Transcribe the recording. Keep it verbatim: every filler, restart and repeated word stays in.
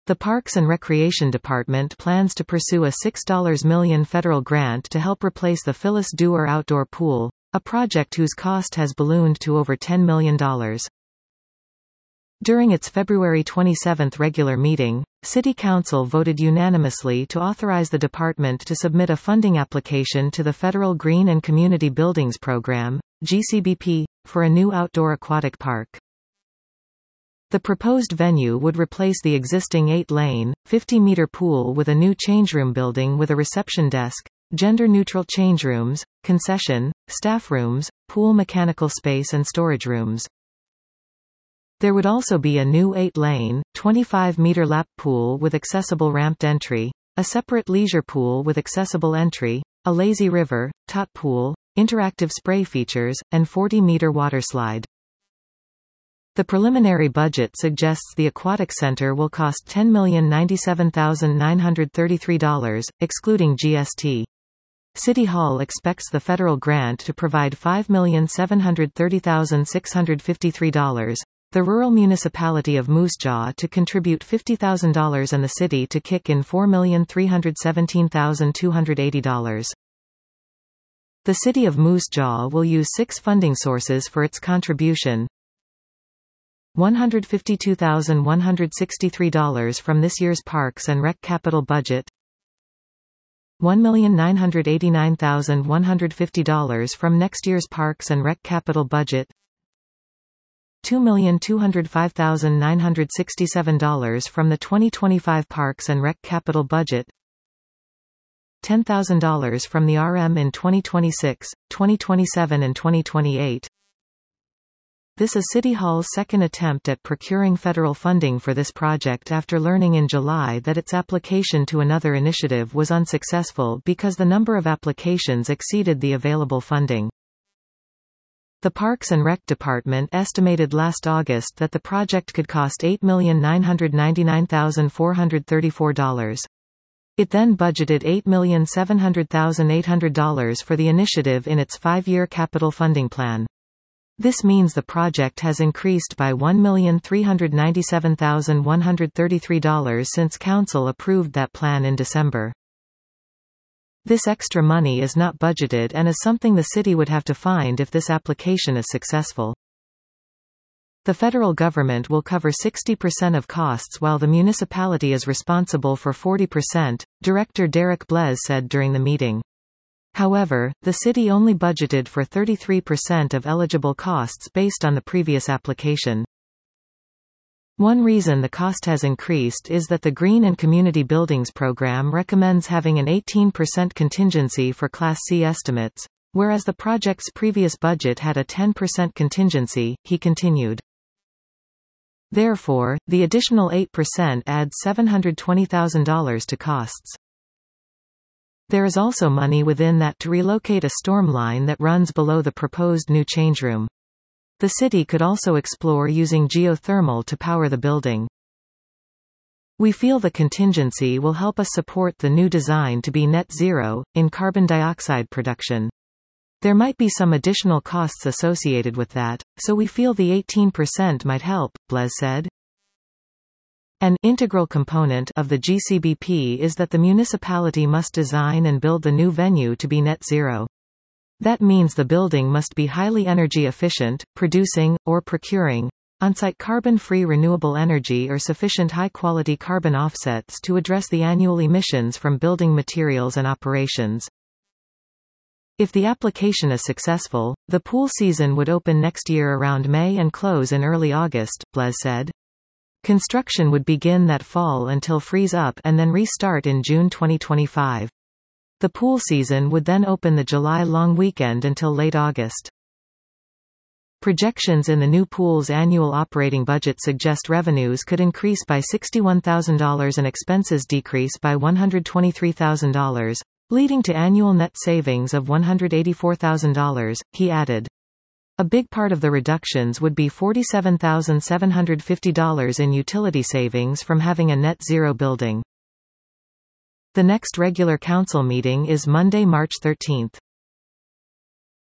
The Parks and Recreation Department plans to pursue a six million dollars federal grant to help replace the Phyllis Dewar outdoor pool, a project whose cost has ballooned to over ten million dollars. During its February twenty-seventh regular meeting, City Council voted unanimously to authorize the department to submit a funding application to the Federal Green and Community Buildings Program, G C B P, for a new outdoor aquatic park. The proposed venue would replace the existing eight-lane, fifty-meter pool with a new changeroom building with a reception desk, gender-neutral change rooms, concession, staff rooms, pool mechanical space and storage rooms. There would also be a new eight-lane, twenty-five-meter lap pool with accessible ramped entry, a separate leisure pool with accessible entry, a lazy river, tot pool, interactive spray features, and forty-meter water slide. The preliminary budget suggests the aquatic center will cost ten million ninety-seven thousand nine hundred thirty-three dollars, excluding G S T. City Hall expects the federal grant to provide five million seven hundred thirty thousand six hundred fifty-three dollars, the rural municipality of Moose Jaw to contribute fifty thousand dollars and the city to kick in four million three hundred seventeen thousand two hundred eighty dollars. The city of Moose Jaw will use six funding sources for its contribution: one hundred fifty-two thousand one hundred sixty-three dollars from this year's Parks and Rec capital budget, one million nine hundred eighty-nine thousand one hundred fifty dollars from next year's Parks and Rec capital budget, two million two hundred five thousand nine hundred sixty-seven dollars from the twenty twenty-five Parks and Rec capital budget, ten thousand dollars from the R M in twenty twenty-six, twenty twenty-seven and twenty twenty-eight. This is City Hall's second attempt at procuring federal funding for this project after learning in July that its application to another initiative was unsuccessful because the number of applications exceeded the available funding. The Parks and Rec Department estimated last August that the project could cost eight million nine hundred ninety-nine thousand four hundred thirty-four dollars. It then budgeted eight million seven hundred thousand eight hundred dollars for the initiative in its five-year capital funding plan. This means the project has increased by one million three hundred ninety-seven thousand one hundred thirty-three dollars since Council approved that plan in December. This extra money is not budgeted and is something the city would have to find if this application is successful. The federal government will cover sixty percent of costs while the municipality is responsible for forty percent, Director Derek Blez said during the meeting. However, the city only budgeted for thirty-three percent of eligible costs based on the previous application. One reason the cost has increased is that the Green and Community Buildings Program recommends having an eighteen percent contingency for Class C estimates, whereas the project's previous budget had a ten percent contingency, he continued. Therefore, the additional eight percent adds seven hundred twenty thousand dollars to costs. There is also money within that to relocate a storm line that runs below the proposed new changeroom. The city could also explore using geothermal to power the building. We feel the contingency will help us support the new design to be net zero in carbon dioxide production. There might be some additional costs associated with that, so we feel the eighteen percent might help, Blez said. An integral component of the G C B P is that the municipality must design and build the new venue to be net zero. That means the building must be highly energy efficient, producing, or procuring, on-site carbon-free renewable energy or sufficient high-quality carbon offsets to address the annual emissions from building materials and operations. If the application is successful, the pool season would open next year around May and close in early August, Blez said. Construction would begin that fall until freeze up and then restart in June twenty twenty-five. The pool season would then open the July long weekend until late August. Projections in the new pool's annual operating budget suggest revenues could increase by sixty-one thousand dollars and expenses decrease by one hundred twenty-three thousand dollars, leading to annual net savings of one hundred eighty-four thousand dollars, he added. A big part of the reductions would be forty-seven thousand seven hundred fifty dollars in utility savings from having a net zero building. The next regular council meeting is Monday, March thirteenth.